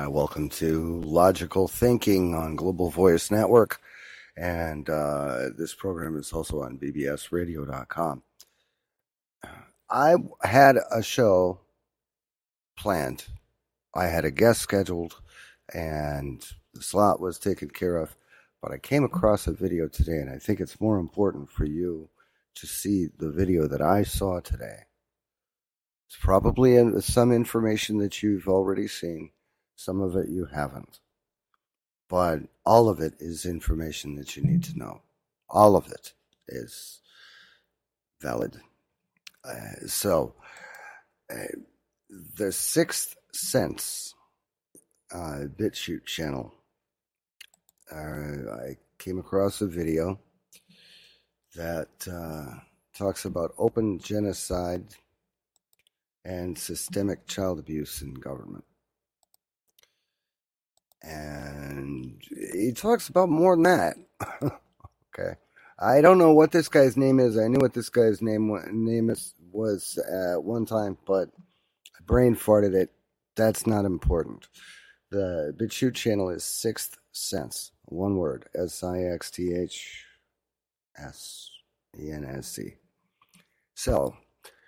Welcome to Logical Thinking on Global Voice Network, and this program is also on bbsradio.com. I had a show planned. I had a guest scheduled, and the slot was taken care of, but I came across a video today, and I think it's more important for you to see the video that I saw today. It's probably some information that you've already seen. Some of it you haven't. But all of it is information that you need to know. All of it is valid. The Sixth Sense BitChute channel. I came across a video that talks about open genocide and systemic child abuse in government. And he talks about more than that. Okay. I don't know what this guy's name is. I knew what this guy's name was at one time, but I brain farted it. That's not important. The BitChute channel is Sixth Sense. One word. SIXTHSENSC. So,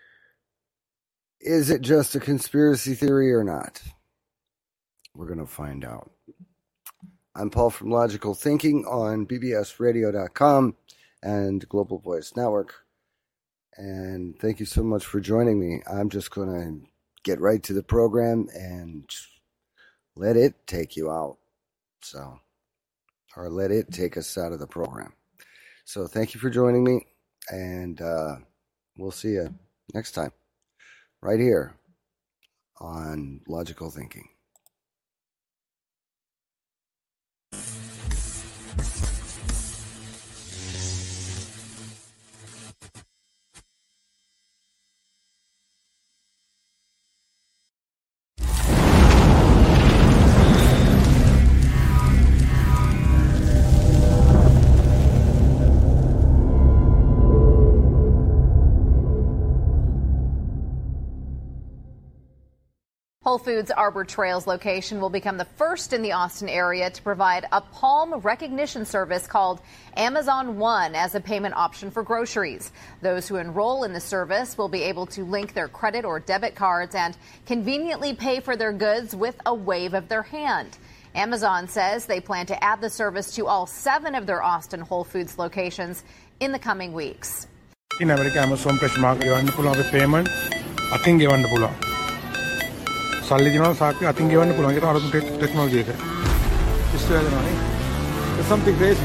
is it just a conspiracy theory or not? We're going to find out. I'm Paul from Logical Thinking on bbsradio.com and Global Voice Network. And thank you so much for joining me. I'm just going to get right to the program and let it take you out. Or let it take us out of the program. So thank you for joining me, and we'll see you next time, right here on Logical Thinking. Whole Foods Arbor Trails location will become the first in the Austin area to provide a palm recognition service called Amazon One as a payment option for groceries. Those who enroll in the service will be able to link their credit or debit cards and conveniently pay for their goods with a wave of their hand. Amazon says they plan to add the service to all 7 of their Austin Whole Foods locations in the coming weeks. In America, Amazon fresh market ගෙවන්න පුළුවන් payment අතින් ගෙවන්න පුළුවන්. සල්ලි දිනවල සාක්කේ අතින් ගෙවන්න පුළුවන්. ඒක තමයි ටෙක්නොලොජි එක. ඉස්සරහට යනවා නේ. It's something crazy.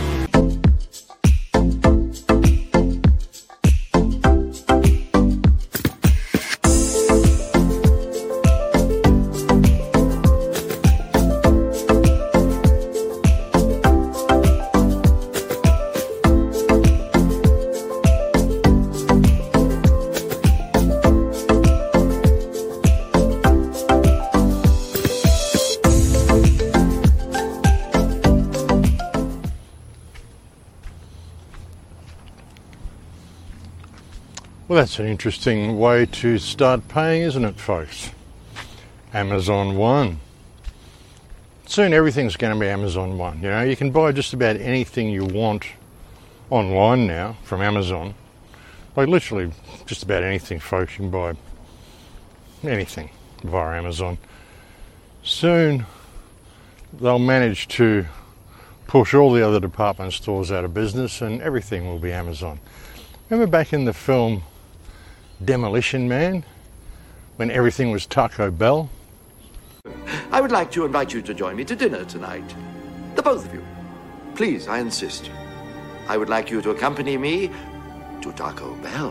Well, that's an interesting way to start paying, isn't it, folks? Amazon One. Soon everything's going to be Amazon One. You know, you can buy just about anything you want online now from Amazon. Like literally just about anything, folks. You can buy anything via Amazon. Soon they'll manage to push all the other department stores out of business and everything will be Amazon. Remember back in the film Demolition Man, when everything was Taco Bell? I would like to invite you to join me to dinner tonight. The both of you. Please, I insist. I would like you to accompany me to Taco Bell.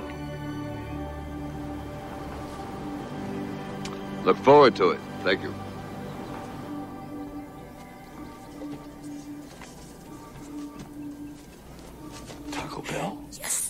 Look forward to it. Thank you. Taco Bell? Yes.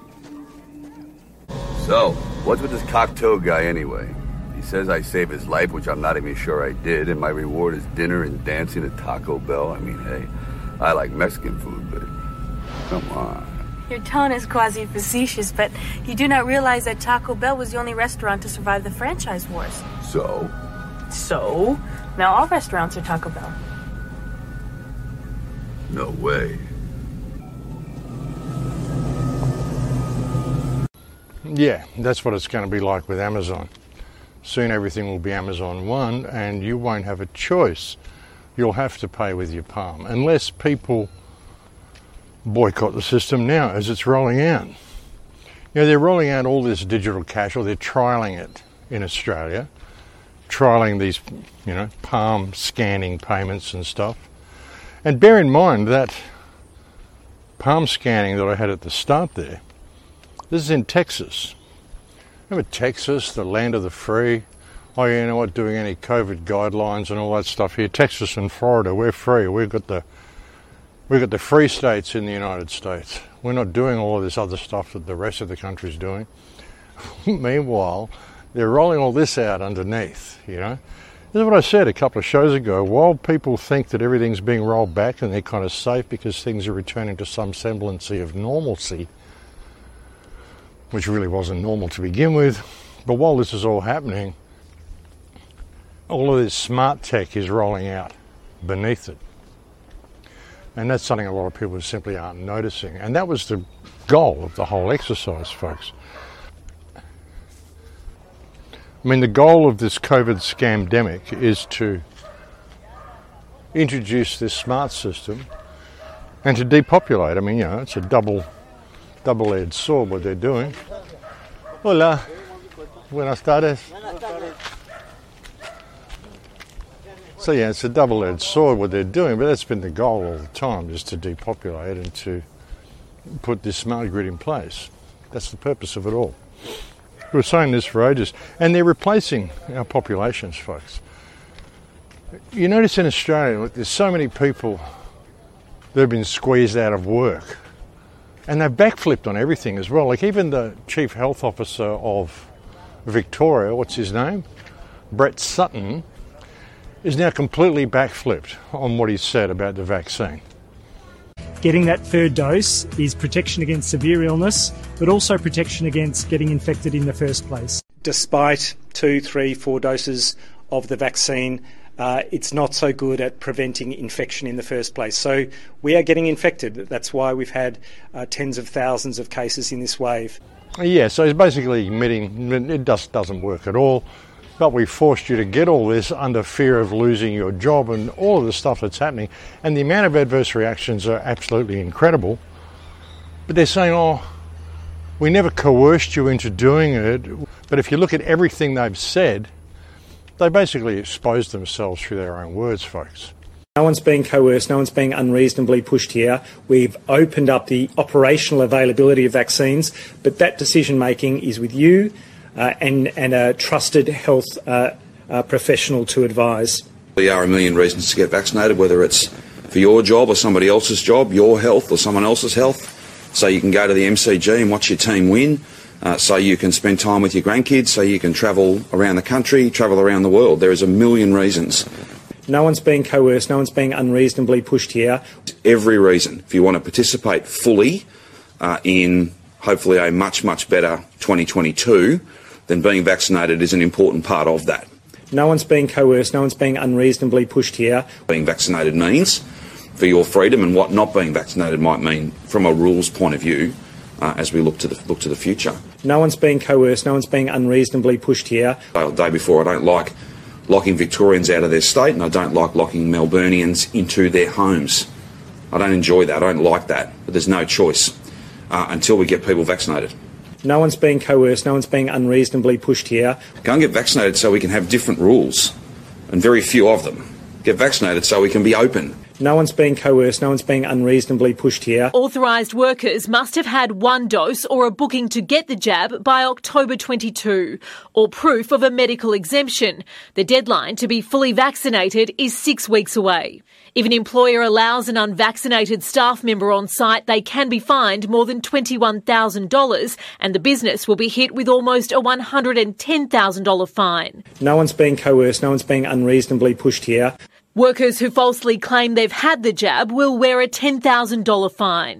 So, what's with this cocktail guy anyway? He says I saved his life, which I'm not even sure I did, and my reward is dinner and dancing at Taco Bell. I mean, hey, I like Mexican food, but come on. Your tone is quasi-facetious, but you do not realize that Taco Bell was the only restaurant to survive the franchise wars. So? So? Now all restaurants are Taco Bell. No way. Yeah, that's what it's going to be like with Amazon. Soon everything will be Amazon One and you won't have a choice. You'll have to pay with your palm unless people boycott the system now as it's rolling out. You know, they're rolling out all this digital cash, or they're trialling it in Australia, trialling these, you know, palm scanning payments and stuff. And bear in mind that palm scanning that I had at the start there, this is in Texas. Remember Texas, the land of the free? Oh, you know what, doing any COVID guidelines and all that stuff here. Texas and Florida, we're free. We've got the free states in the United States. We're not doing all of this other stuff that the rest of the country's doing. Meanwhile, they're rolling all this out underneath, you know. This is what I said a couple of shows ago. While people think that everything's being rolled back and they're kind of safe because things are returning to some semblance of normalcy, which really wasn't normal to begin with, but while this is all happening, all of this smart tech is rolling out beneath it. And that's something a lot of people simply aren't noticing. And that was the goal of the whole exercise, folks. I mean, the goal of this COVID scamdemic is to introduce this smart system and to depopulate. I mean, you know, it's a double-edged sword what they're doing. Hola. Buenas tardes. So yeah, it's a double-edged sword what they're doing, but that's been the goal all the time, just to depopulate and to put this smart grid in place. That's the purpose of it all. We were saying this for ages, and they're replacing our populations, folks. You notice in Australia, look, there's so many people that have been squeezed out of work, and they've backflipped on everything as well. Like even the Chief Health Officer of Victoria, what's his name? Brett Sutton, is now completely backflipped on what he said about the vaccine. Getting that third dose is protection against severe illness, but also protection against getting infected in the first place. Despite 2, 3, 4 doses of the vaccine, it's not so good at preventing infection in the first place. So we are getting infected. That's why we've had tens of thousands of cases in this wave. Yeah, so he's basically admitting it just doesn't work at all. But we forced you to get all this under fear of losing your job and all of the stuff that's happening. And the amount of adverse reactions are absolutely incredible. But they're saying, oh, we never coerced you into doing it. But if you look at everything they've said, they basically exposed themselves through their own words, folks. No one's being coerced, no one's being unreasonably pushed here. We've opened up the operational availability of vaccines, but that decision-making is with you, and a trusted health professional to advise. There are a million reasons to get vaccinated, whether it's for your job or somebody else's job, your health or someone else's health. So you can go to the MCG and watch your team win, so you can spend time with your grandkids, so you can travel around the country, travel around the world. There is a million reasons. No one's being coerced, no one's being unreasonably pushed here. Every reason, if you want to participate fully in hopefully a much, much better 2022, then being vaccinated is an important part of that. No one's being coerced, no one's being unreasonably pushed here. Being vaccinated means for your freedom, and what not being vaccinated might mean from a rules point of view as we look to the future. No one's being coerced, no one's being unreasonably pushed here. The day before, I don't like locking Victorians out of their state, and I don't like locking Melburnians into their homes. I don't enjoy that, I don't like that, but there's no choice until we get people vaccinated. No one's being coerced, no one's being unreasonably pushed here. Go and get vaccinated so we can have different rules, and very few of them. Get vaccinated so we can be open. No one's being coerced, no one's being unreasonably pushed here. Authorised workers must have had one dose or a booking to get the jab by October 22, or proof of a medical exemption. The deadline to be fully vaccinated is 6 weeks away. If an employer allows an unvaccinated staff member on site, they can be fined more than $21,000, and the business will be hit with almost a $110,000 fine. No one's being coerced, no one's being unreasonably pushed here. Workers who falsely claim they've had the jab will wear a $10,000 fine.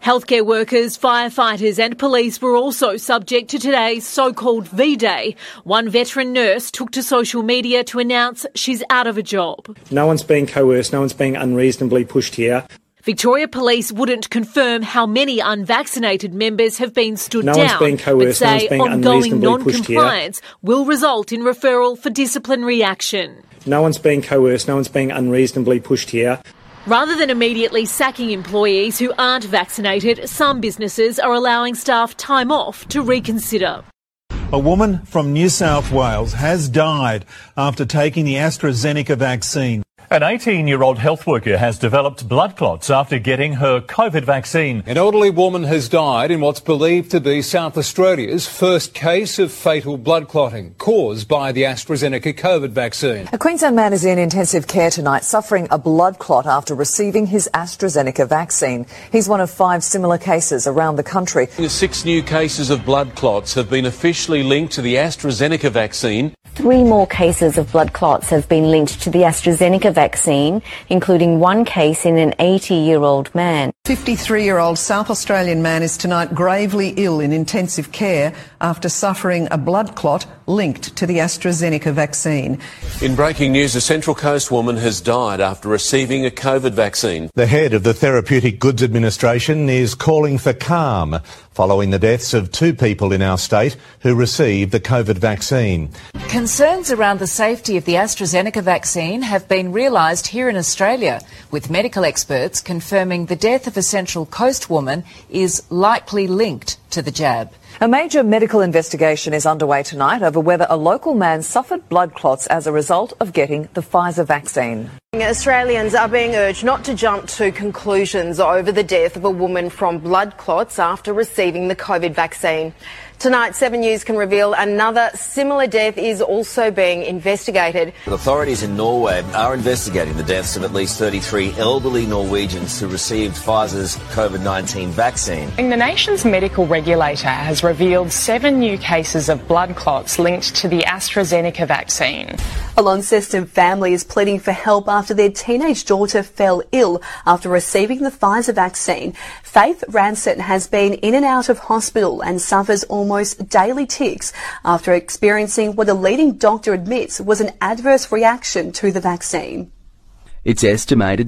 Healthcare workers, firefighters and police were also subject to today's so-called V-Day. One veteran nurse took to social media to announce she's out of a job. No one's being coerced, no one's being unreasonably pushed here. Victoria Police wouldn't confirm how many unvaccinated members have been stood down, one's being coerced, but no one's say being ongoing unreasonably pushed here. non-compliance will result in referral for disciplinary action. No one's being coerced, no one's being unreasonably pushed here. Rather than immediately sacking employees who aren't vaccinated, some businesses are allowing staff time off to reconsider. A woman from New South Wales has died after taking the AstraZeneca vaccine. An 18-year-old health worker has developed blood clots after getting her COVID vaccine. An elderly woman has died in what's believed to be South Australia's first case of fatal blood clotting caused by the AstraZeneca COVID vaccine. A Queensland man is in intensive care tonight suffering a blood clot after receiving his AstraZeneca vaccine. He's one of 5 similar cases around the country. 6 new cases of blood clots have been officially linked to the AstraZeneca vaccine. 3 more cases of blood clots have been linked to the AstraZeneca vaccine, including one case in an 80-year-old man. 53-year-old South Australian man is tonight gravely ill in intensive care after suffering a blood clot linked to the AstraZeneca vaccine. In breaking news, a Central Coast woman has died after receiving a COVID vaccine. The head of the Therapeutic Goods Administration is calling for calm following the deaths of 2 people in our state who received the COVID vaccine. Concerns around the safety of the AstraZeneca vaccine have been realised here in Australia, with medical experts confirming the death of a Central Coast woman is likely linked to the jab. A major medical investigation is underway tonight over whether a local man suffered blood clots as a result of getting the Pfizer vaccine. Australians are being urged not to jump to conclusions over the death of a woman from blood clots after receiving the COVID vaccine. Tonight, 7 News can reveal another similar death is also being investigated. Authorities in Norway are investigating the deaths of at least 33 elderly Norwegians who received Pfizer's COVID-19 vaccine. The nation's medical regulator has revealed 7 new cases of blood clots linked to the AstraZeneca vaccine. A Launceston family is pleading for help after their teenage daughter fell ill after receiving the Pfizer vaccine. Faith Ransett has been in and out of hospital and suffers almost daily tics after experiencing what a leading doctor admits was an adverse reaction to the vaccine. It's estimated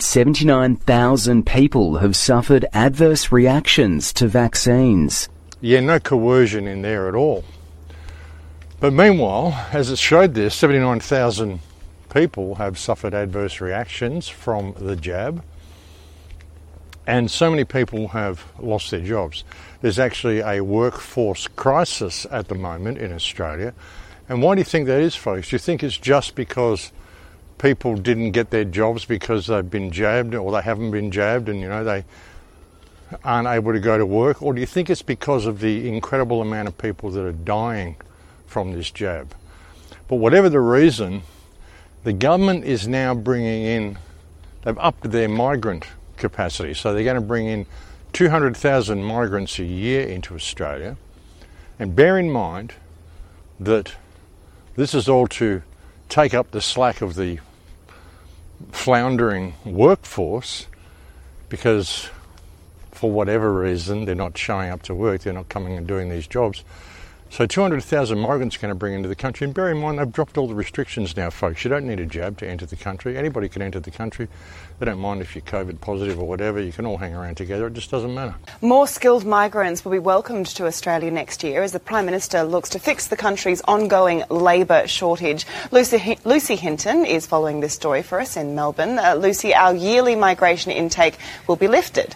79,000 people have suffered adverse reactions to vaccines. Yeah, no coercion in there at all. But meanwhile, as it showed there, 79,000 people have suffered adverse reactions from the jab. And so many people have lost their jobs. There's actually a workforce crisis at the moment in Australia. And why do you think that is, folks? Do you think it's just because people didn't get their jobs because they've been jabbed or they haven't been jabbed and, they aren't able to go to work? Or do you think it's because of the incredible amount of people that are dying from this jab? But whatever the reason, the government is now bringing in, they've upped their migrant capacity. So they're going to bring in 200,000 migrants a year into Australia. And bear in mind that this is all to take up the slack of the floundering workforce because for whatever reason they're not showing up to work, they're not coming and doing these jobs. So 200,000 migrants are going to bring into the country. And bear in mind, they've dropped all the restrictions now, folks. You don't need a jab to enter the country. Anybody can enter the country. They don't mind if you're COVID positive or whatever. You can all hang around together. It just doesn't matter. More skilled migrants will be welcomed to Australia next year as the Prime Minister looks to fix the country's ongoing labour shortage. Lucy Hinton is following this story for us in Melbourne. Lucy, our yearly migration intake will be lifted.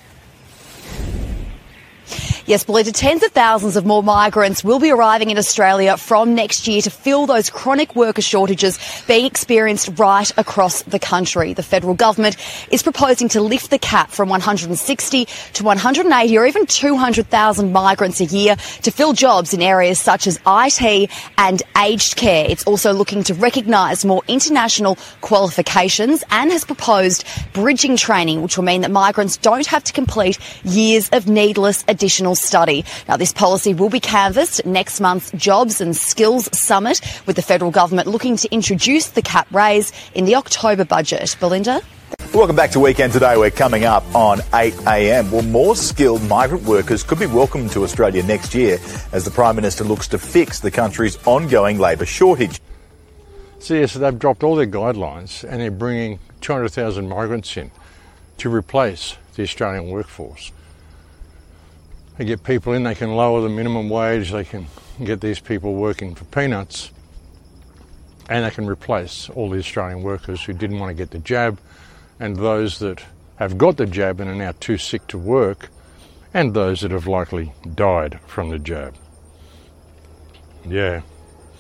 Yes, Belinda, tens of thousands of more migrants will be arriving in Australia from next year to fill those chronic worker shortages being experienced right across the country. The federal government is proposing to lift the cap from 160 to 180 or even 200,000 migrants a year to fill jobs in areas such as IT and aged care. It's also looking to recognise more international qualifications and has proposed bridging training, which will mean that migrants don't have to complete years of needless additional study. Now, this policy will be canvassed at next month's Jobs and Skills Summit, with the federal government looking to introduce the cap raise in the October budget. Belinda? Welcome back to Weekend Today. We're coming up on 8 a.m. Well, more skilled migrant workers could be welcomed to Australia next year as the Prime Minister looks to fix the country's ongoing labour shortage. So yes, they've dropped all their guidelines and they're bringing 200,000 migrants in to replace the Australian workforce. They get people in, they can lower the minimum wage, they can get these people working for peanuts, and they can replace all the Australian workers who didn't want to get the jab, and those that have got the jab and are now too sick to work, and those that have likely died from the jab. Yeah.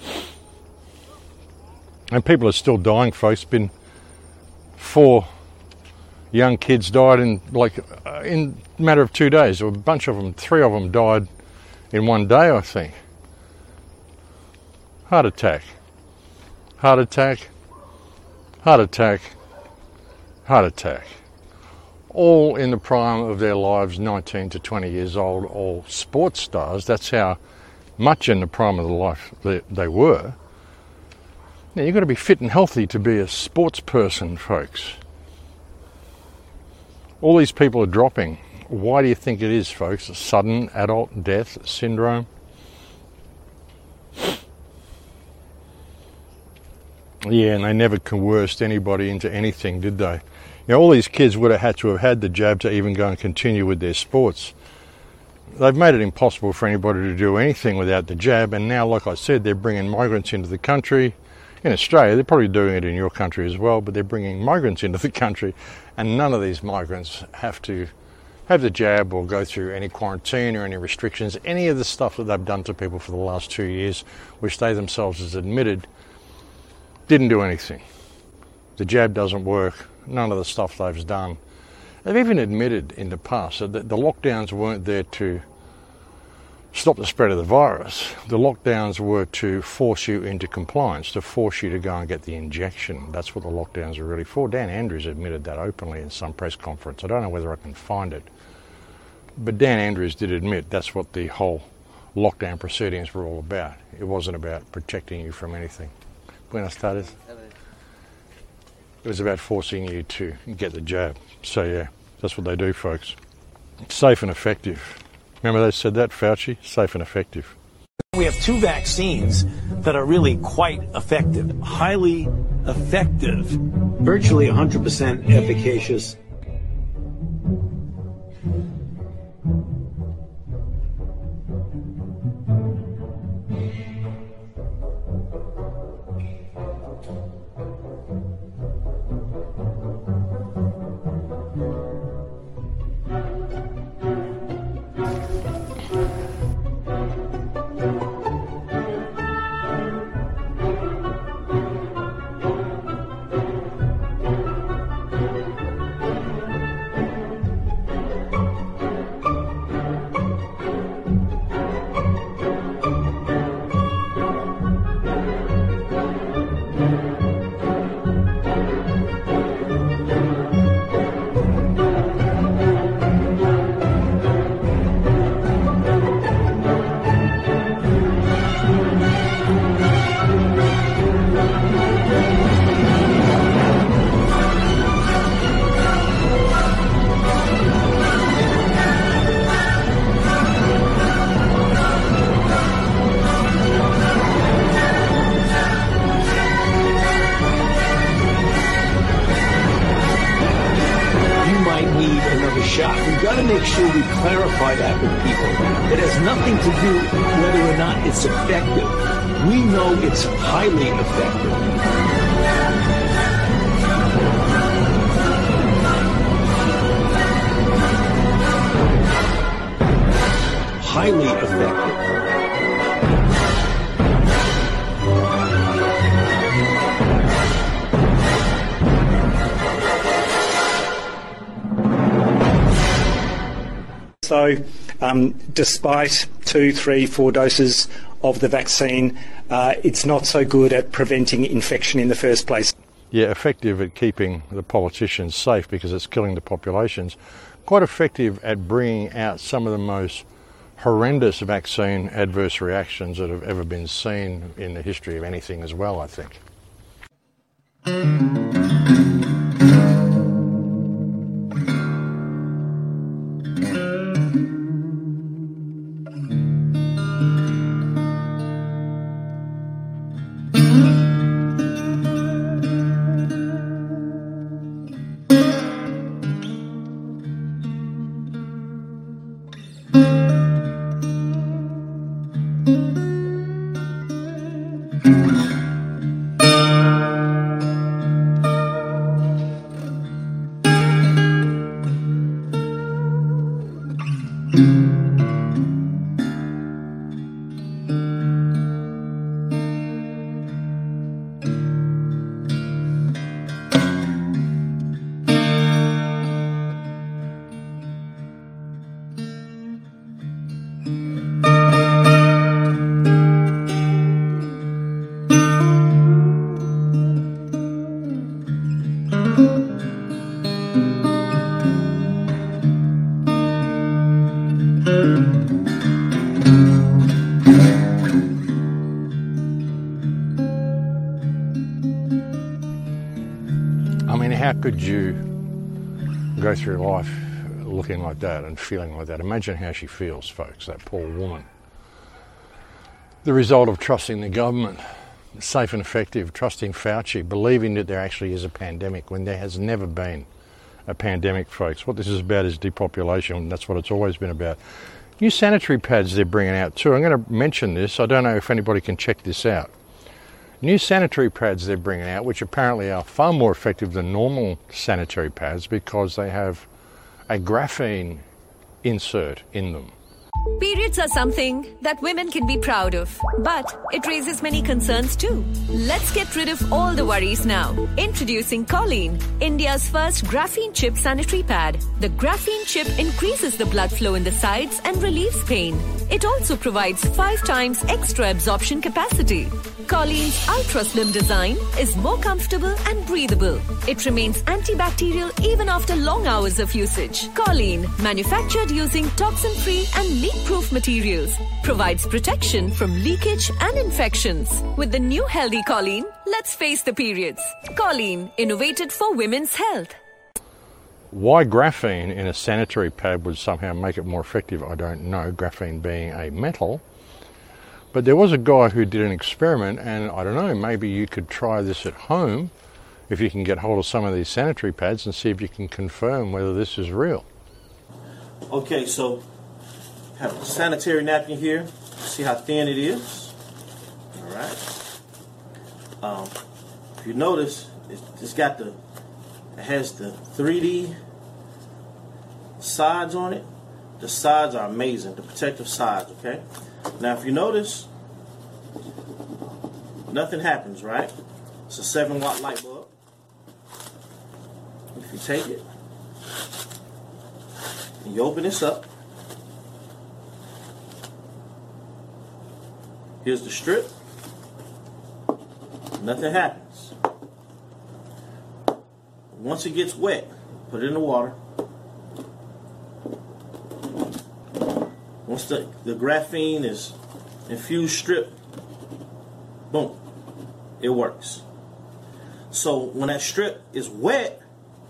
And people are still dying, folks. Been 4 young kids died in a matter of 2 days. A bunch of them, 3 of them died in one day, I think. Heart attack. Heart attack. Heart attack. Heart attack. All in the prime of their lives, 19 to 20 years old, all sports stars. That's how much in the prime of the life they were. Now, you've got to be fit and healthy to be a sports person, folks. All these people are dropping. Why do you think it is, folks? A sudden adult death syndrome? Yeah, and they never coerced anybody into anything, did they? You know, all these kids would have had to have had the jab to even go and continue with their sports. They've made it impossible for anybody to do anything without the jab, and now, like I said, they're bringing migrants into the country. In Australia, they're probably doing it in your country as well, but they're bringing migrants into the country, and none of these migrants have to have the jab or go through any quarantine or any restrictions, any of the stuff that they've done to people for the last 2 years, which they themselves has admitted didn't do anything. The jab doesn't work. None of the stuff they've done. They've even admitted in the past that the lockdowns weren't there to stop the spread of the virus. The lockdowns were to force you into compliance, to force you to go and get the injection. That's what the lockdowns are really for. Dan Andrews admitted that openly in some press conference. I don't know whether I can find it. But Dan Andrews did admit that's what the whole lockdown proceedings were all about. It wasn't about protecting you from anything. Buenas tardes. It was about forcing you to get the jab. So yeah, that's what they do, folks. Safe and effective. Remember they said that, Fauci? Safe and effective. We have 2 vaccines that are really quite effective, highly effective, virtually 100% efficacious. We've got to make sure we clarify that with people. It has nothing to do with whether or not it's effective. We know it's highly effective. Highly effective. So, despite 2, 3, 4 doses of the vaccine, it's not so good at preventing infection in the first place. Yeah, effective at keeping the politicians safe because it's killing the populations. Quite effective at bringing out some of the most horrendous vaccine adverse reactions that have ever been seen in the history of anything as well, I think. How could you go through life looking like that and feeling like that? Imagine how she feels, folks, that poor woman. The result of trusting the government, safe and effective, trusting Fauci, believing that there actually is a pandemic when there has never been a pandemic, folks. What this is about is depopulation. That's what it's always been about. New sanitary pads they're bringing out too. I'm going to mention this. I don't know if anybody can check this out. New sanitary pads they're bringing out, which apparently are far more effective than normal sanitary pads because they have a graphene insert in them. Periods are something that women can be proud of, but it raises many concerns too. Let's get rid of all the worries now. Introducing Choline, India's first graphene chip sanitary pad. The graphene chip increases the blood flow in the sides and relieves pain. It also provides 5 times extra absorption capacity. Choline's ultra slim design is more comfortable and breathable. It remains antibacterial even after long hours of usage. Choline, manufactured using toxin-free and leak-proof materials, provides protection from leakage and infections. With the new healthy Choline, let's face the periods. Choline, innovated for women's health. Why graphene in a sanitary pad would somehow make it more effective, I don't know, graphene being a metal. But there was a guy who did an experiment, and I don't know, maybe you could try this at home if you can get hold of some of these sanitary pads and see if you can confirm whether this is real. Okay, so I have a sanitary napkin here. See how thin it is? All right. If you notice, it has the 3D sides on it. The sides are amazing, the protective sides, okay? Now, if you notice, nothing happens, right? It's a 7-watt light bulb. If you take it, and you open this up, here's the strip. Nothing happens. Once it gets wet, put it in the water. Once the graphene is infused strip, boom, it works. So when that strip is wet,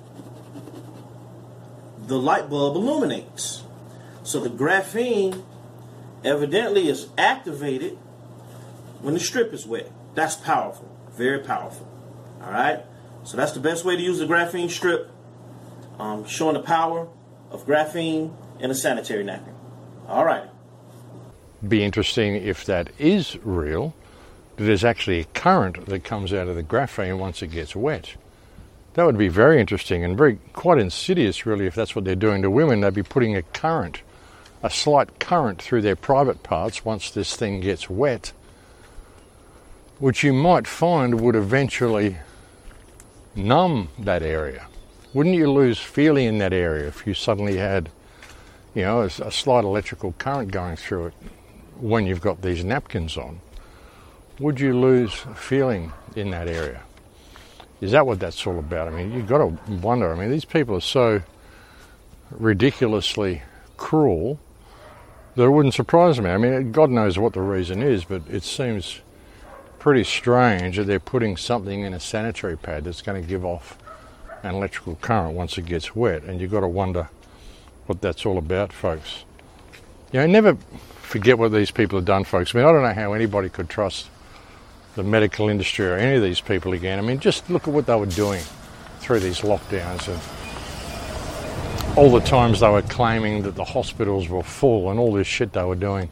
the light bulb illuminates. So the graphene evidently is activated when the strip is wet. That's powerful, very powerful. All right, so that's the best way to use the graphene strip, showing the power of graphene in a sanitary napkin. All right. Be interesting if that is real, that there's actually a current that comes out of the graphene once it gets wet. That would be very interesting and quite insidious, really, if that's what they're doing to women. They'd be putting a current, a slight current through their private parts once this thing gets wet, which you might find would eventually numb that area. Wouldn't you lose feeling in that area if you suddenly had, you know, a slight electrical current going through it when you've got these napkins on? Would you lose feeling in that area? Is that what that's all about? I mean, you've got to wonder. I mean, these people are so ridiculously cruel that it wouldn't surprise me. I mean, God knows what the reason is, but it seems pretty strange that they're putting something in a sanitary pad that's going to give off an electrical current once it gets wet, and you've got to wonder what that's all about, folks. You know, never forget what these people have done, folks. I mean, I don't know how anybody could trust the medical industry or any of these people again. I mean, just look at what they were doing through these lockdowns and all the times they were claiming that the hospitals were full and all this shit they were doing.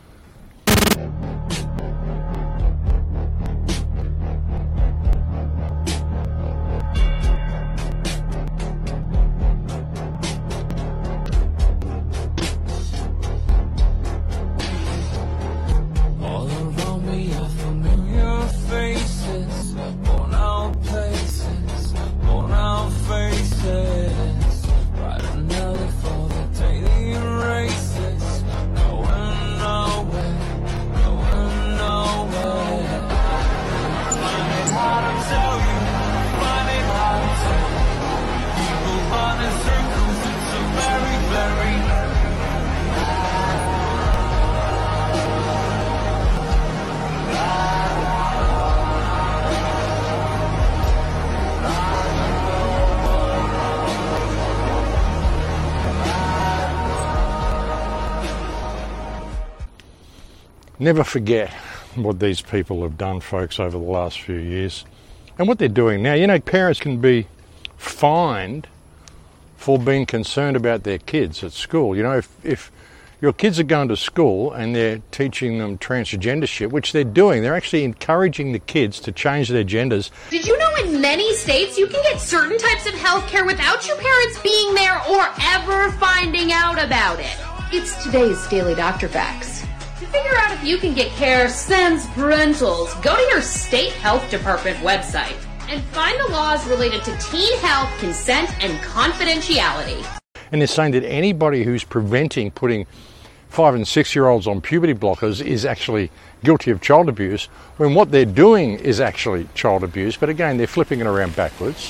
Never forget what these people have done, folks, over the last few years and what they're doing now. You know, parents can be fined for being concerned about their kids at school. You know, if your kids are going to school and they're teaching them transgender shit, which they're doing, they're actually encouraging the kids to change their genders. Did you know in many states you can get certain types of health care without your parents being there or ever finding out about it? It's today's Daily Doctor Facts. To figure out if you can get care sans parentals, go to your state health department website and find the laws related to teen health, consent, and confidentiality. And they're saying that anybody who's preventing putting 5 and 6 year olds on puberty blockers is actually guilty of child abuse, when what they're doing is actually child abuse. But again, they're flipping it around backwards.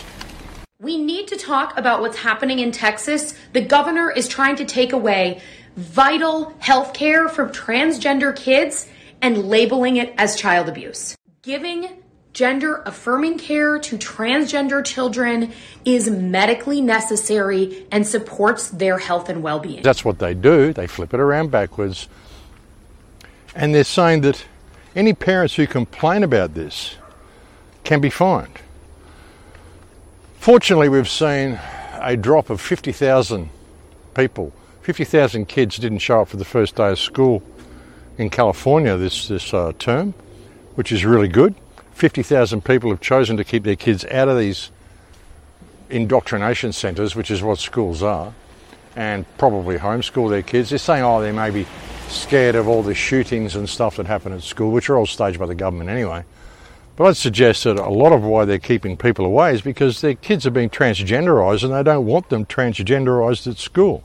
We need to talk about what's happening in Texas. The governor is trying to take away vital health care for transgender kids and labeling it as child abuse. Giving gender-affirming care to transgender children is medically necessary and supports their health and well-being. That's what they do. They flip it around backwards. And they're saying that any parents who complain about this can be fined. Fortunately, we've seen a drop of 50,000 people. 50,000 kids didn't show up for the first day of school in California this term, which is really good. 50,000 people have chosen to keep their kids out of these indoctrination centres, which is what schools are, and probably homeschool their kids. They're saying, they may be scared of all the shootings and stuff that happen at school, which are all staged by the government anyway. But I'd suggest that a lot of why they're keeping people away is because their kids are being transgenderised and they don't want them transgenderised at school.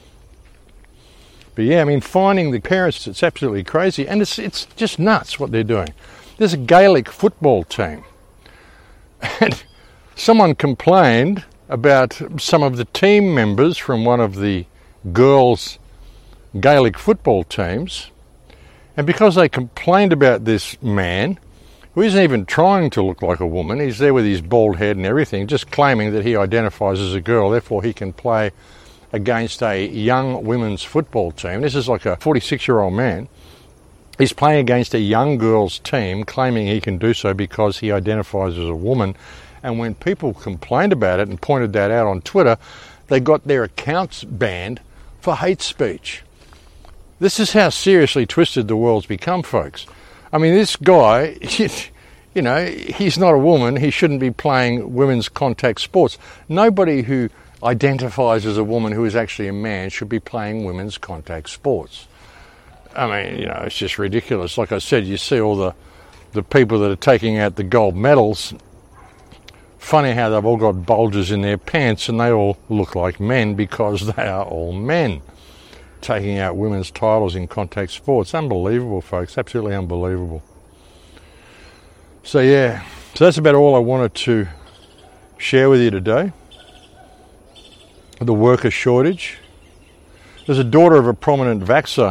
But yeah, I mean, finding the parents, it's absolutely crazy. And it's just nuts what they're doing. There's a Gaelic football team. And someone complained about some of the team members from one of the girls' Gaelic football teams. And because they complained about this man, who isn't even trying to look like a woman, he's there with his bald head and everything, just claiming that he identifies as a girl, therefore he can play against a young women's football team. This is like a 46-year-old man. He's playing against a young girls' team, claiming he can do so because he identifies as a woman. And when people complained about it and pointed that out on Twitter, they got their accounts banned for hate speech. This is how seriously twisted the world's become, folks. I mean, this guy, you know, he's not a woman. He shouldn't be playing women's contact sports. Nobody who identifies as a woman who is actually a man should be playing women's contact sports. I mean, you know, it's just ridiculous. Like I said, you see all the people that are taking out the gold medals. Funny how they've all got bulges in their pants and they all look like men because they are all men taking out women's titles in contact sports. Unbelievable, folks. Absolutely unbelievable. So, yeah. So that's about all I wanted to share with you today. The worker shortage. There's a daughter of a prominent vaxxer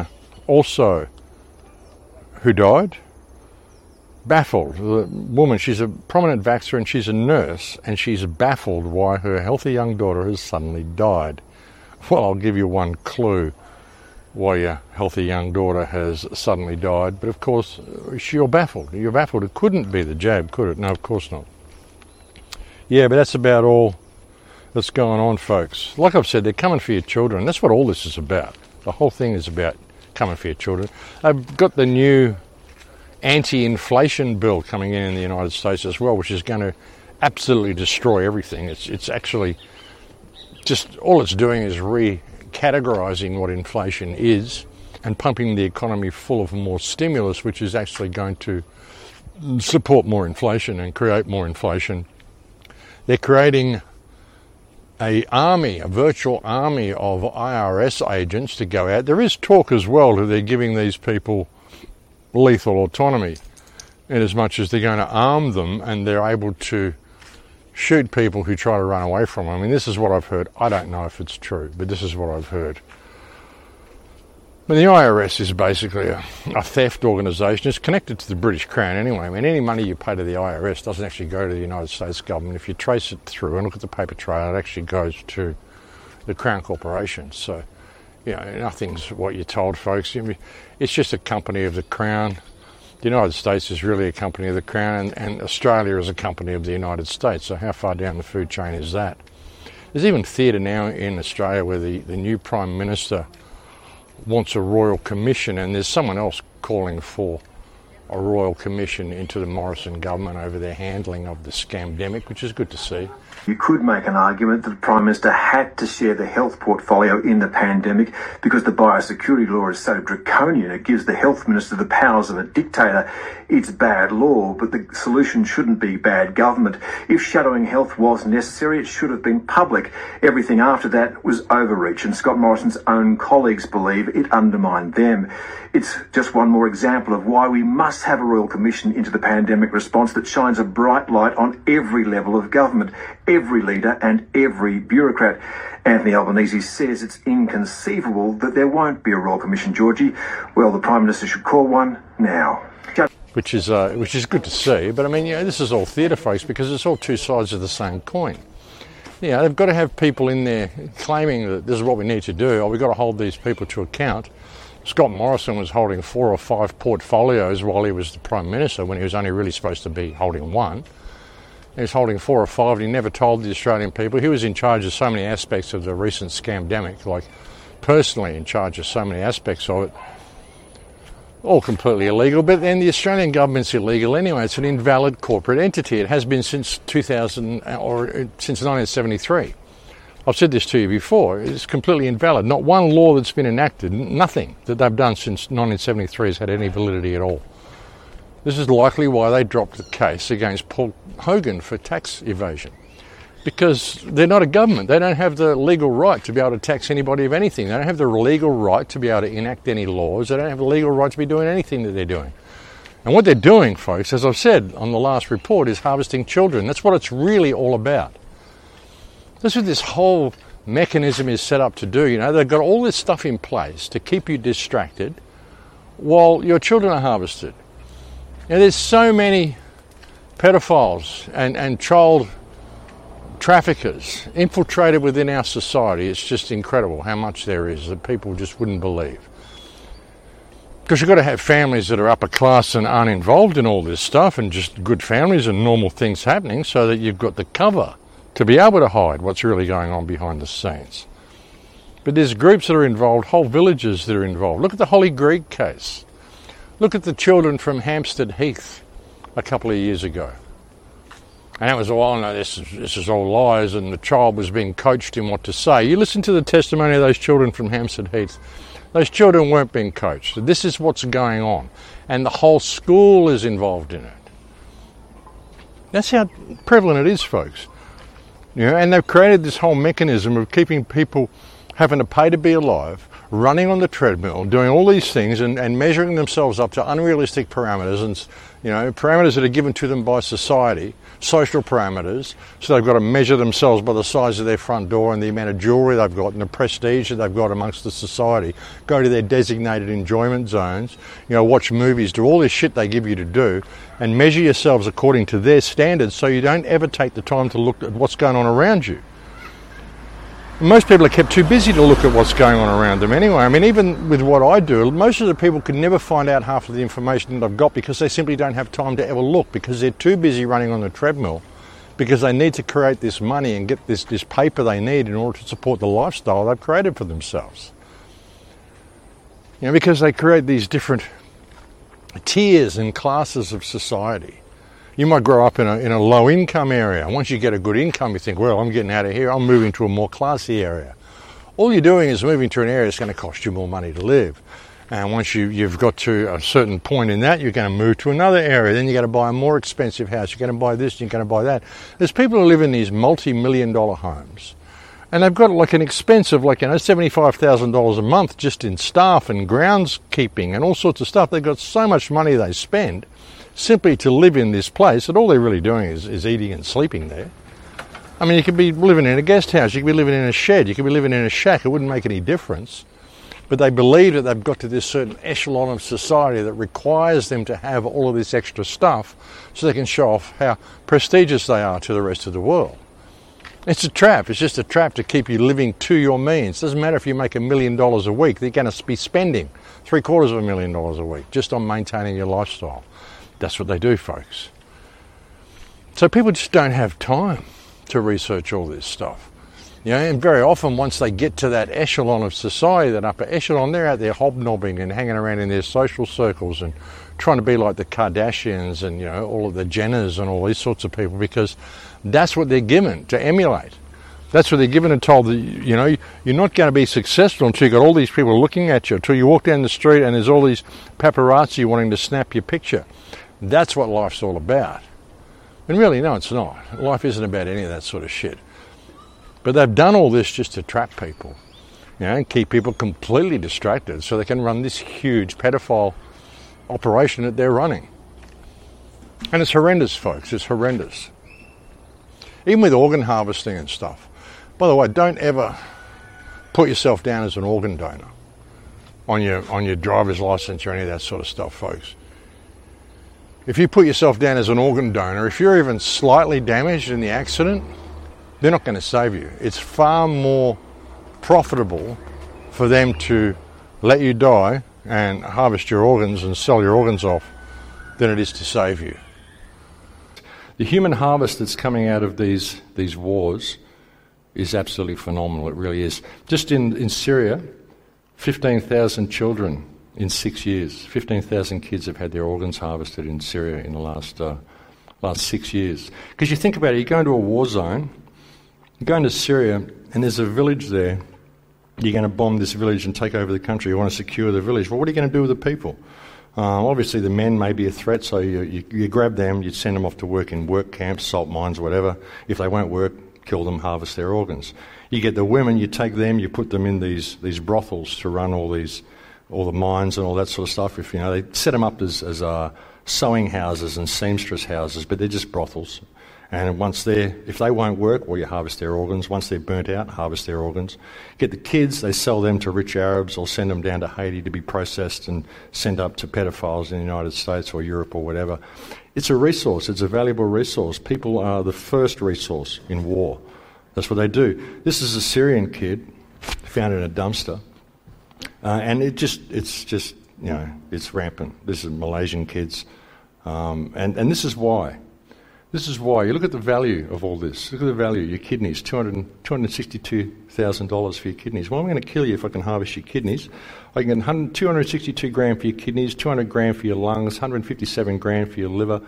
also who died. Baffled. The woman, she's a prominent vaxxer and she's a nurse, and she's baffled why her healthy young daughter has suddenly died. Well, I'll give you one clue why your healthy young daughter has suddenly died, but of course you're baffled. You're baffled. It couldn't be the jab, could it? No, of course not. Yeah, but that's about all that's going on, folks. Like I've said, they're coming for your children. That's what all this is about. The whole thing is about coming for your children. I've got the new anti-inflation bill coming in the United States as well, which is going to absolutely destroy everything. It's actually just, all it's doing is recategorizing what inflation is and pumping the economy full of more stimulus, which is actually going to support more inflation and create more inflation. They're creating a virtual army of IRS agents to go out. There is talk as well that they're giving these people lethal autonomy, in as much as they're going to arm them and they're able to shoot people who try to run away from them. I mean, this is what I've heard. I don't know if it's true, but this is what I've heard. But the IRS is basically a theft organisation. It's connected to the British Crown anyway. I mean, any money you pay to the IRS doesn't actually go to the United States government. If you trace it through and look at the paper trail, it actually goes to the Crown Corporation. So, you know, nothing's what you're told, folks. It's just a company of the Crown. The United States is really a company of the Crown, and Australia is a company of the United States. So how far down the food chain is that? There's even theatre now in Australia where the new Prime Minister wants a royal commission, and there's someone else calling for a royal commission into the Morrison government over their handling of the scamdemic, which is good to see. You could make an argument that the Prime Minister had to share the health portfolio in the pandemic because the biosecurity law is so draconian it gives the health minister the powers of a dictator. It's bad law, but the solution shouldn't be bad government. If shadowing health was necessary, it should have been public. Everything after that was overreach, and Scott Morrison's own colleagues believe it undermined them. It's just one more example of why we must have a royal commission into the pandemic response that shines a bright light on every level of government, every leader and every bureaucrat. Anthony Albanese says it's inconceivable that there won't be a royal commission, Georgie. Well, the Prime Minister should call one now. Which is good to see, but I mean, this is all theatre, folks, because it's all two sides of the same coin. They've got to have people in there claiming that this is what we need to do, or we've got to hold these people to account. Scott Morrison was holding 4 or 5 portfolios while he was the Prime Minister, when he was only really supposed to be holding one. He was holding 4 or 5, and he never told the Australian people. He was in charge of so many aspects of the recent scamdemic, like personally in charge of so many aspects of it. All completely illegal, but then the Australian government's illegal anyway. It's an invalid corporate entity. It has been since 1973. I've said this to you before. It's completely invalid. Not one law that's been enacted, nothing that they've done since 1973 has had any validity at all. This is likely why they dropped the case against Paul Hogan for tax evasion. Because they're not a government. They don't have the legal right to be able to tax anybody of anything. They don't have the legal right to be able to enact any laws. They don't have the legal right to be doing anything that they're doing. And what they're doing, folks, as I've said on the last report, is harvesting children. That's what it's really all about. That's what this whole mechanism is set up to do. They've got all this stuff in place to keep you distracted while your children are harvested. There's so many pedophiles and child traffickers infiltrated within our society. It's just incredible how much there is that people just wouldn't believe. Because you've got to have families that are upper class and aren't involved in all this stuff, and just good families and normal things happening, so that you've got the cover to be able to hide what's really going on behind the scenes. But there's groups that are involved, whole villages that are involved. Look at the Holly Greig case. Look at the children from Hampstead Heath a couple of years ago. And that was all, no, this is all lies, and the child was being coached in what to say. You listen to the testimony of those children from Hampstead Heath. Those children weren't being coached. This is what's going on. And the whole school is involved in it. That's how prevalent it is, folks. And they've created this whole mechanism of keeping people having to pay to be alive, running on the treadmill, doing all these things and measuring themselves up to unrealistic parameters and, parameters that are given to them by society, social parameters. So they've got to measure themselves by the size of their front door and the amount of jewellery they've got and the prestige that they've got amongst the society. Go to their designated enjoyment zones, watch movies, do all this shit they give you to do and measure yourselves according to their standards so you don't ever take the time to look at what's going on around you. Most people are kept too busy to look at what's going on around them anyway. I mean, even with what I do, most of the people can never find out half of the information that I've got because they simply don't have time to ever look because they're too busy running on the treadmill because they need to create this money and get this paper they need in order to support the lifestyle they've created for themselves. Because they create these different tiers and classes of society. You might grow up in a low-income area. Once you get a good income, you think, well, I'm getting out of here. I'm moving to a more classy area. All you're doing is moving to an area that's going to cost you more money to live. And once you've got to a certain point in that, you're going to move to another area. Then you're going to buy a more expensive house. You're going to buy this, you're going to buy that. There's people who live in these multi-million-dollar homes. And they've got like an expense of $75,000 a month just in staff and groundskeeping and all sorts of stuff. They've got so much money they spend simply to live in this place that all they're really doing is eating and sleeping there. I mean, you could be living in a guest house, you could be living in a shed, you could be living in a shack, it wouldn't make any difference. But they believe that they've got to this certain echelon of society that requires them to have all of this extra stuff so they can show off how prestigious they are to the rest of the world. It's a trap. It's just a trap to keep you living to your means. Doesn't matter if you make $1 million a week, they're going to be spending $750,000 a week just on maintaining your lifestyle. That's what they do, folks. So people just don't have time to research all this stuff. And very often once they get to that echelon of society, that upper echelon, they're out there hobnobbing and hanging around in their social circles and trying to be like the Kardashians and, all of the Jenners and all these sorts of people because that's what they're given to emulate. That's what they're given and told that, you're not going to be successful until you've got all these people looking at you, until you walk down the street and there's all these paparazzi wanting to snap your picture. That's what life's all about. And really, no, it's not. Life isn't about any of that sort of shit. But they've done all this just to trap people, and keep people completely distracted so they can run this huge pedophile operation that they're running. And it's horrendous, folks. It's horrendous. Even with organ harvesting and stuff. By the way, don't ever put yourself down as an organ donor on your driver's license or any of that sort of stuff, folks. If you put yourself down as an organ donor, if you're even slightly damaged in the accident, they're not going to save you. It's far more profitable for them to let you die and harvest your organs and sell your organs off than it is to save you. The human harvest that's coming out of these wars is absolutely phenomenal. It really is. Just in Syria, 15,000 children in 6 years. 15,000 kids have had their organs harvested in Syria in the last 6 years. Because you think about it, you go into a war zone, you go into Syria, and there's a village there. You're going to bomb this village and take over the country. You want to secure the village. Well, what are you going to do with the people? Obviously, the men may be a threat, so you grab them, you send them off to work in work camps, salt mines, whatever. If they won't work, kill them, harvest their organs. You get the women, you take them, you put them in these brothels to run all the mines and all that sort of stuff. If they set them up as sewing houses and seamstress houses, but they're just brothels. And if they won't work, well, you harvest their organs. Once they're burnt out, harvest their organs. Get the kids, they sell them to rich Arabs or send them down to Haiti to be processed and sent up to pedophiles in the United States or Europe or whatever. It's a resource. It's a valuable resource. People are the first resource in war. That's what they do. This is a Syrian kid found in a dumpster. And it's rampant. This is Malaysian kids. And this is why. This is why. You look at the value of all this. Look at the value. Your kidneys, $262,000 for your kidneys. Well, I'm going to kill you if I can harvest your kidneys. I can get 262 grand for your kidneys, 200 grand for your lungs, 157 grand for your liver,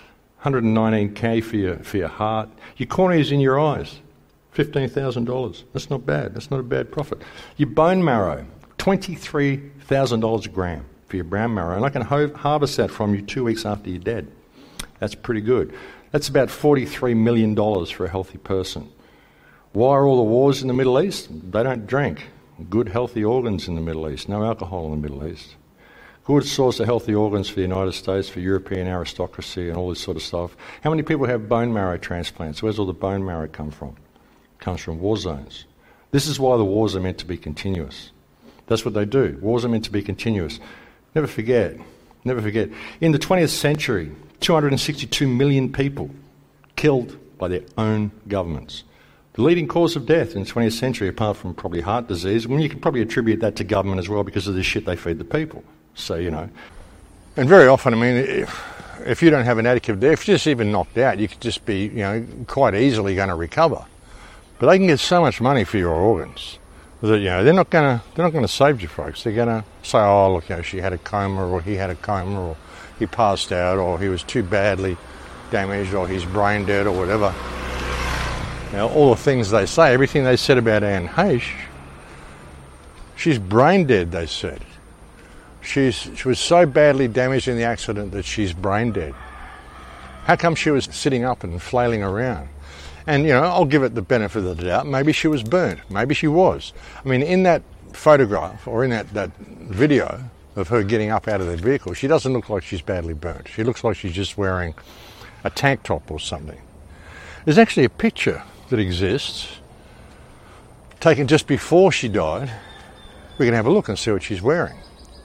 119K for your heart. Your corneas in your eyes, $15,000. That's not bad. That's not a bad profit. Your bone marrow, $23,000 a gram for your bone marrow. And I can harvest that from you 2 weeks after you're dead. That's pretty good. That's about $43 million for a healthy person. Why are all the wars in the Middle East? They don't drink. good healthy organs in the Middle East, no alcohol in the Middle East. Good source of healthy organs for the United States, for European aristocracy and all this sort of stuff. How many people have bone marrow transplants? Where's all the bone marrow come from? It comes from war zones. This is why the wars are meant to be continuous. That's what they do. Wars are meant to be continuous. Never forget. In the 20th century, 262 million people killed by their own governments. The leading cause of death in the 20th century, apart from probably heart disease, you can probably attribute that to government as well because of the shit they feed the people. So, you know. And very often, I mean, if you don't have an adequate death, if you're just even knocked out, you could just be, you know, quite easily going to recover. But they can get so much money for your organs that, you know, they're not going to save you folks. They're going to say, oh, look, you know, she had a coma, or he had a coma, or he passed out, or he was too badly damaged, or he's brain dead, or whatever. You know, all the things they say, everything they said about Anne Heche, she's brain dead, they said. She was so badly damaged in the accident that she's brain dead. How come she was sitting up and flailing around? And, you know, I'll give it the benefit of the doubt. Maybe she was burnt. Maybe she was. I mean, in that photograph, or in that video of her getting up out of the vehicle, she doesn't look like she's badly burnt. She looks like she's just wearing a tank top or something. There's actually a picture that exists, taken just before she died. We can have a look and see what she's wearing.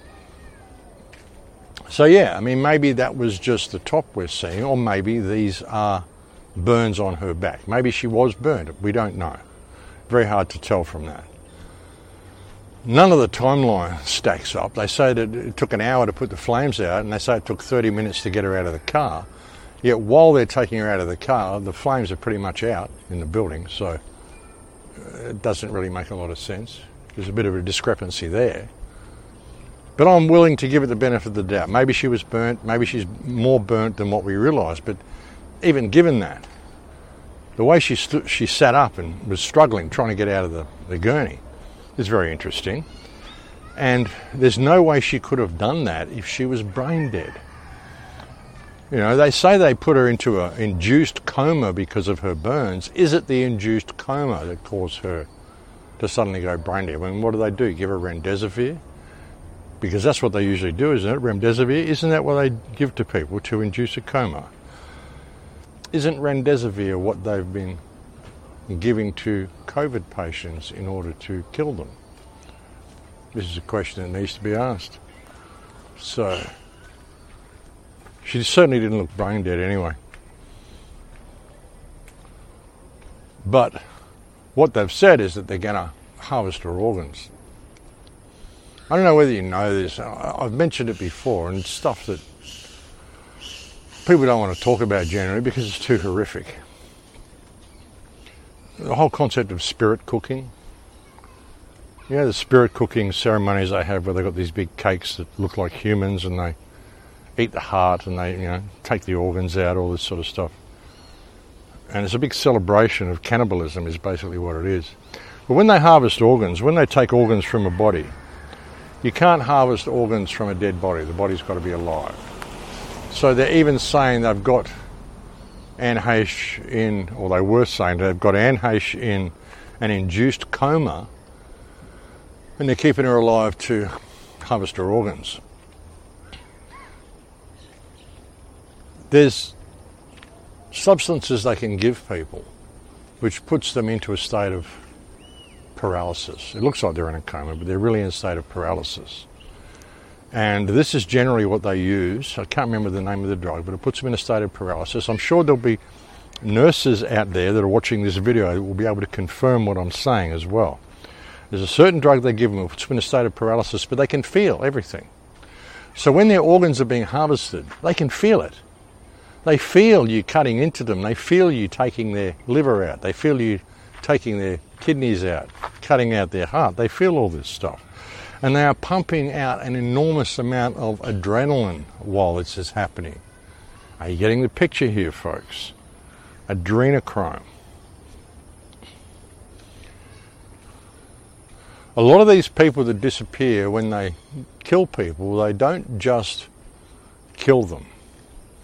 So yeah, I mean, maybe that was just the top we're seeing, or maybe these are burns on her back. Maybe she was burnt. We don't know. Very hard to tell from that. None of the timeline stacks up. They say that it took an hour to put the flames out, and they say it took 30 minutes to get her out of the car. Yet while they're taking her out of the car, the flames are pretty much out in the building, so it doesn't really make a lot of sense. There's a bit of a discrepancy there. But I'm willing to give it the benefit of the doubt. Maybe she was burnt, maybe she's more burnt than what we realise, but even given that, the way she sat up and was struggling, trying to get out of the gurney, is very interesting. And there's no way she could have done that if she was brain dead. You know, they say they put her into an induced coma because of her burns. Is it the induced coma that caused her to suddenly go brain dead? I mean, what do? Give her remdesivir? Because that's what they usually do, isn't it? Remdesivir, isn't that what they give to people to induce a coma? Isn't remdesivir what they've been giving to COVID patients in order to kill them? This is a question that needs to be asked. So, she certainly didn't look brain dead anyway. But what they've said is that they're going to harvest her organs. I don't know whether you know this. I've mentioned it before, and it's stuff that people don't want to talk about generally because it's too horrific. The whole concept of spirit cooking. You know, the spirit cooking ceremonies they have where they've got these big cakes that look like humans, and they eat the heart and they, you know, take the organs out, all this sort of stuff. And it's a big celebration of cannibalism is basically what it is. But when they harvest organs, when they take organs from a body, you can't harvest organs from a dead body. The body's got to be alive. So they're even saying they've got Anne Heche in, or they were saying they've got Anne Heche in an induced coma, and they're keeping her alive to harvest her organs. There's substances they can give people which puts them into a state of paralysis. It looks like they're in a coma, but they're really in a state of paralysis. And this is generally what they use. I can't remember the name of the drug, but it puts them in a state of paralysis. I'm sure there'll be nurses out there that are watching this video that will be able to confirm what I'm saying as well. There's a certain drug they give them that puts them in a state of paralysis, but they can feel everything. So when their organs are being harvested, they can feel it. They feel you cutting into them. They feel you taking their liver out. They feel you taking their kidneys out, cutting out their heart. They feel all this stuff. And they are pumping out an enormous amount of adrenaline while this is happening. Are you getting the picture here, folks? Adrenochrome. A lot of these people that disappear when they kill people, they don't just kill them.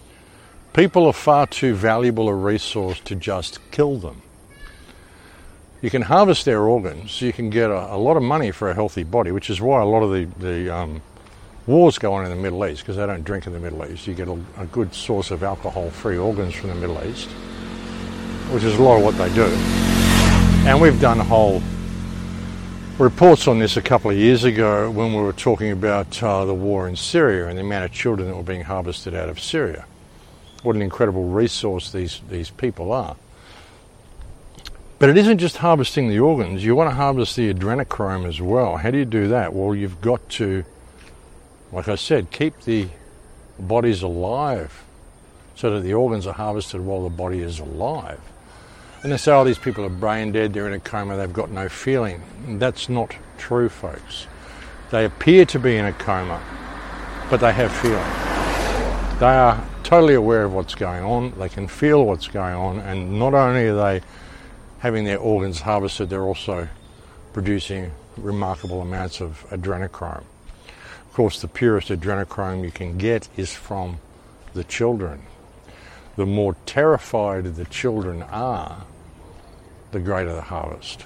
People are far too valuable a resource to just kill them. you can harvest their organs, you can get a lot of money for a healthy body, which is why a lot of the wars go on in the Middle East, because they don't drink in the Middle East. You get a good source of alcohol-free organs from the Middle East, which is a lot of what they do. And we've done whole reports on this a couple of years ago when we were talking about the war in Syria and the amount of children that were being harvested out of Syria. What an incredible resource these people are. But it isn't just harvesting the organs. You want to harvest the adrenochrome as well. How do you do that? Well, you've got to, like I said, keep the bodies alive so that the organs are harvested while the body is alive. And they say, oh, these people are brain dead, they're in a coma, they've got no feeling. And that's not true, folks. They appear to be in a coma, but they have feeling. They are totally aware of what's going on, they can feel what's going on, and not only are they having their organs harvested, they're also producing remarkable amounts of adrenochrome. Of course, the purest adrenochrome you can get is from the children. The more terrified the children are, the greater the harvest.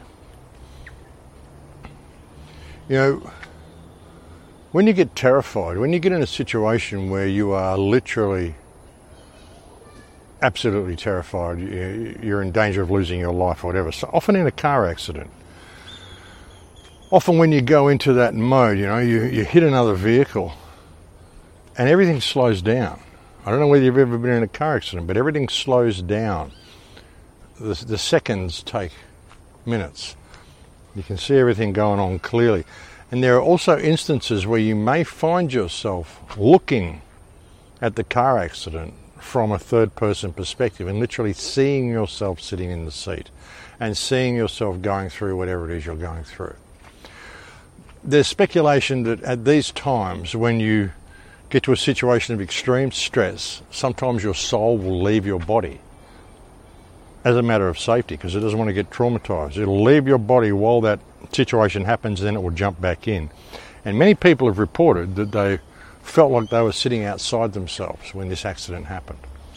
You know, when you get terrified, when you get in a situation where you are literally absolutely terrified, you're in danger of losing your life or whatever, so often in a car accident, often when you go into that mode, you know, you hit another vehicle and everything slows down. I don't know whether you've ever been in a car accident, but everything slows down. The seconds take minutes. You can see everything going on clearly. And there are also instances where you may find yourself looking at the car accident from a third-person perspective and literally seeing yourself sitting in the seat and seeing yourself going through whatever it is you're going through. There's speculation that at these times when you get to a situation of extreme stress, sometimes your soul will leave your body as a matter of safety because it doesn't want to get traumatized. It'll leave your body while that situation happens, then it will jump back in. And many people have reported that they felt like they were sitting outside themselves when this accident happened.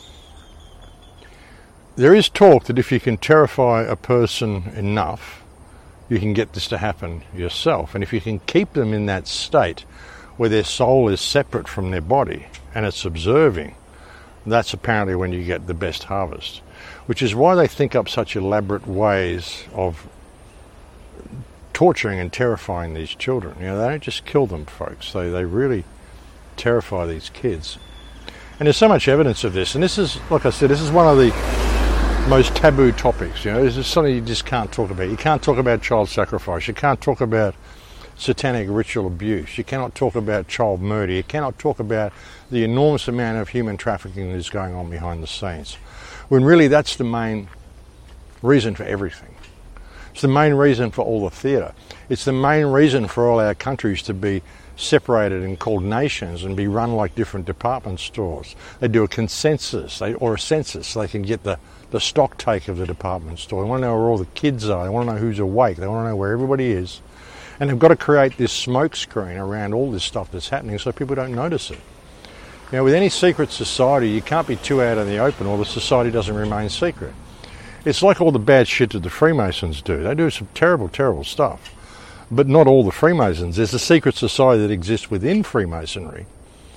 There is talk that if you can terrify a person enough, you can get this to happen yourself. And if you can keep them in that state where their soul is separate from their body and it's observing, that's apparently when you get the best harvest. Which is why they think up such elaborate ways of torturing and terrifying these children. You know, they don't just kill them, folks. They really terrify these kids. And there's so much evidence of this. And this is, like I said, this is one of the most taboo topics. You know, this is something you just can't talk about. You can't talk about child sacrifice. You can't talk about satanic ritual abuse. You cannot talk about child murder. You cannot talk about the enormous amount of human trafficking that is going on behind the scenes. When really that's the main reason for everything. It's the main reason for all the theatre. It's the main reason for all our countries to be separated and called nations and be run like different department stores. They do a consensus or a census so they can get the stock take of the department store. They want to know where all the kids are. They want to know who's awake. They want to know where everybody is. And they've got to create this smoke screen around all this stuff that's happening so people don't notice it. You know, with any secret society, you can't be too out in the open or the society doesn't remain secret. It's like all the bad shit that the Freemasons do. They do some terrible, terrible stuff. But not all the Freemasons. There's a secret society that exists within Freemasonry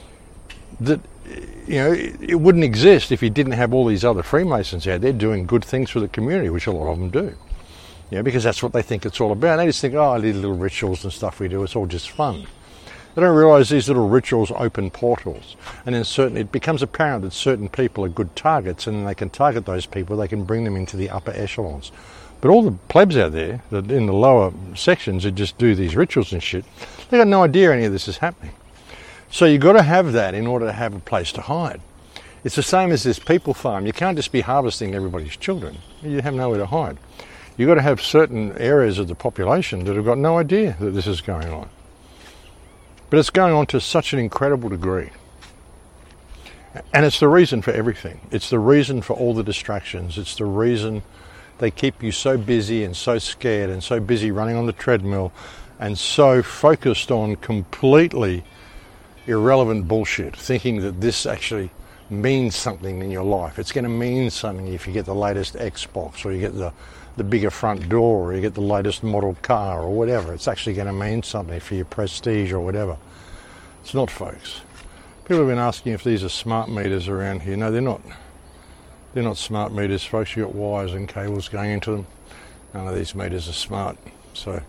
that, you know, it wouldn't exist if you didn't have all these other Freemasons out there doing good things for the community, which a lot of them do. You know, because that's what they think it's all about. They just think, oh, these little rituals and stuff we do, it's all just fun. They don't realise these little rituals open portals. And then it becomes apparent that certain people are good targets, and then they can target those people, they can bring them into the upper echelons. But all the plebs out there, that in the lower sections that just do these rituals and shit, they've got no idea any of this is happening. So you've got to have that in order to have a place to hide. It's the same as this people farm. You can't just be harvesting everybody's children. You have nowhere to hide. You've got to have certain areas of the population that have got no idea that this is going on. But it's going on to such an incredible degree. And it's the reason for everything. It's the reason for all the distractions. It's the reason they keep you so busy and so scared and so busy running on the treadmill and so focused on completely irrelevant bullshit, thinking that this actually means something in your life. It's going to mean something if you get the latest Xbox or you get the the bigger front door, or you get the latest model car or whatever. It's actually going to mean something for your prestige or whatever. It's not, folks. People have been asking if these are smart meters around here. No, they're not. They're not smart meters, folks. You've got wires and cables going into them. None of these meters are smart. So,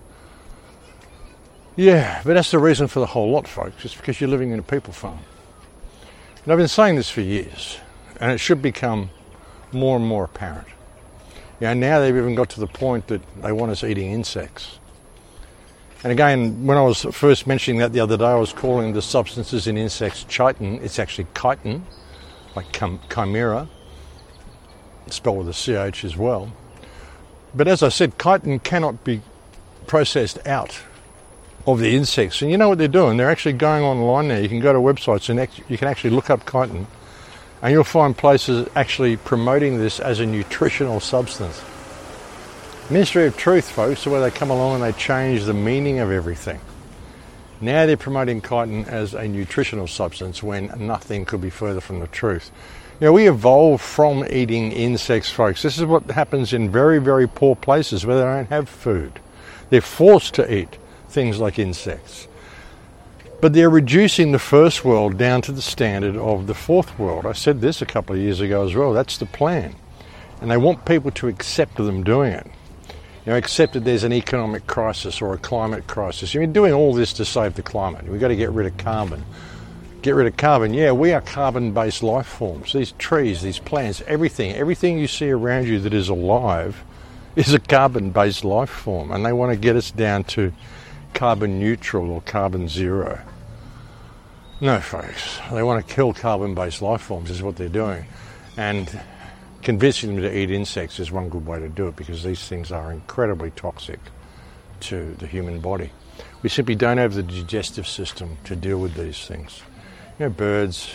yeah, but that's the reason for the whole lot, folks. It's because you're living in a people farm. And I've been saying this for years, and it should become more and more apparent. Now they've even got to the point that they want us eating insects. And again, when I was first mentioning that the other day, I was calling the substances in insects chitin. It's actually chitin, like chimera, spelled with a CH as well. But as I said, chitin cannot be processed out of the insects. And you know what they're doing? They're actually going online now. You can go to websites and you can actually look up chitin, and you'll find places actually promoting this as a nutritional substance. Ministry of Truth, folks, where they come along and they change the meaning of everything. Now they're promoting chitin as a nutritional substance when nothing could be further from the truth. We evolved from eating insects, folks. This is what happens in very, very poor places where they don't have food. They're forced to eat things like insects. But they're reducing the first world down to the standard of the fourth world. I said this a couple of years ago as well. That's the plan. And they want people to accept them doing it. Accept that there's an economic crisis or a climate crisis. You're doing all this to save the climate. We've got to get rid of carbon. Get rid of carbon. Yeah, we are carbon-based life forms. These trees, these plants, everything you see around you that is alive is a carbon-based life form. And they want to get us down to carbon neutral or carbon zero. No, folks. They want to kill carbon-based life forms is what they're doing. And convincing them to eat insects is one good way to do it, because these things are incredibly toxic to the human body. We simply don't have the digestive system to deal with these things. Birds,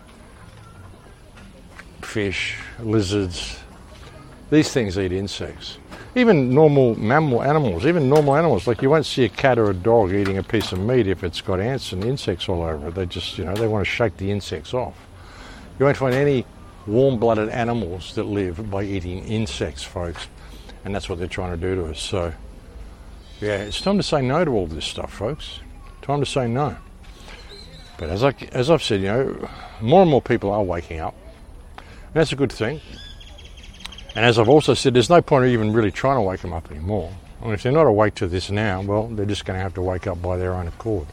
fish, lizards, these things eat insects. Even normal animals, like you won't see a cat or a dog eating a piece of meat if it's got ants and insects all over it. They just, they want to shake the insects off. You won't find any warm-blooded animals that live by eating insects, folks. And that's what they're trying to do to us. So, yeah, it's time to say no to all this stuff, folks. Time to say no. But as I've said, more and more people are waking up. And that's a good thing. And as I've also said, there's no point of even really trying to wake them up anymore. And if they're not awake to this now, well, they're just going to have to wake up by their own accord.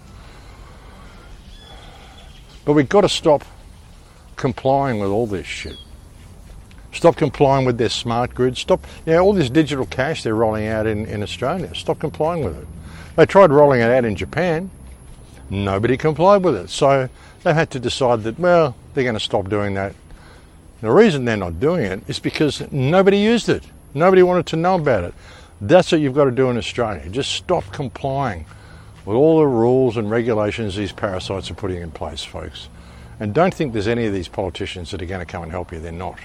But we've got to stop complying with all this shit. Stop complying with their smart grid. Stop, all this digital cash they're rolling out in Australia. Stop complying with it. They tried rolling it out in Japan. Nobody complied with it. So they've had to decide that, well, they're going to stop doing that. The reason they're not doing it is because nobody used it. Nobody wanted to know about it. That's what you've got to do in Australia. Just stop complying with all the rules and regulations these parasites are putting in place, folks. And don't think there's any of these politicians that are going to come and help you. They're not.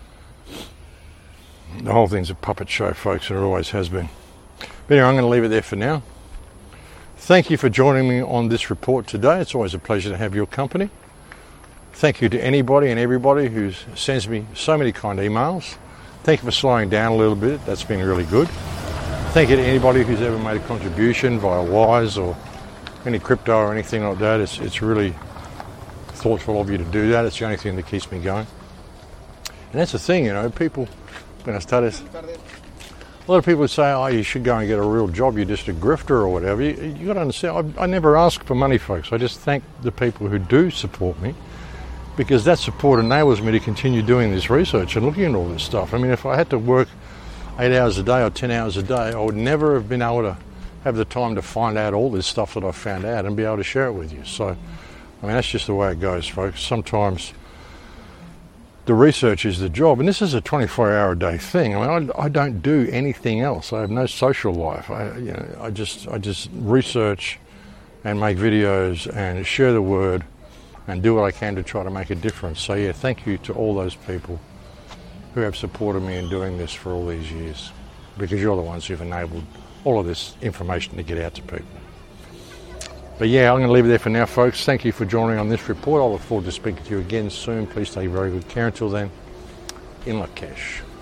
The whole thing's a puppet show, folks, and it always has been. But anyway, I'm going to leave it there for now. Thank you for joining me on this report today. It's always a pleasure to have your company. Thank you to anybody and everybody who sends me so many kind emails. Thank you for slowing down a little bit. That's been really good. Thank you to anybody who's ever made a contribution via Wise or any crypto or anything like that. It's really thoughtful of you to do that. It's the only thing that keeps me going. And that's the thing, people, when I started, a lot of people would say, oh, you should go and get a real job, you're just a grifter or whatever. You got to understand, I never ask for money, folks. I just thank the people who do support me, because that support enables me to continue doing this research and looking at all this stuff. I mean, if I had to work 8 hours a day or 10 hours a day, I would never have been able to have the time to find out all this stuff that I found out and be able to share it with you. So, I mean, that's just the way it goes, folks. Sometimes the research is the job, and this is a 24-hour a day thing. I mean, I don't do anything else. I have no social life. I just research and make videos and share the word and do what I can to try to make a difference. So yeah, thank you to all those people who have supported me in doing this for all these years, because you're the ones who've enabled all of this information to get out to people. But yeah, I'm going to leave it there for now, folks. Thank you for joining on this report. I look forward to speaking to you again soon. Please take very good care. Until then, in Lakesh.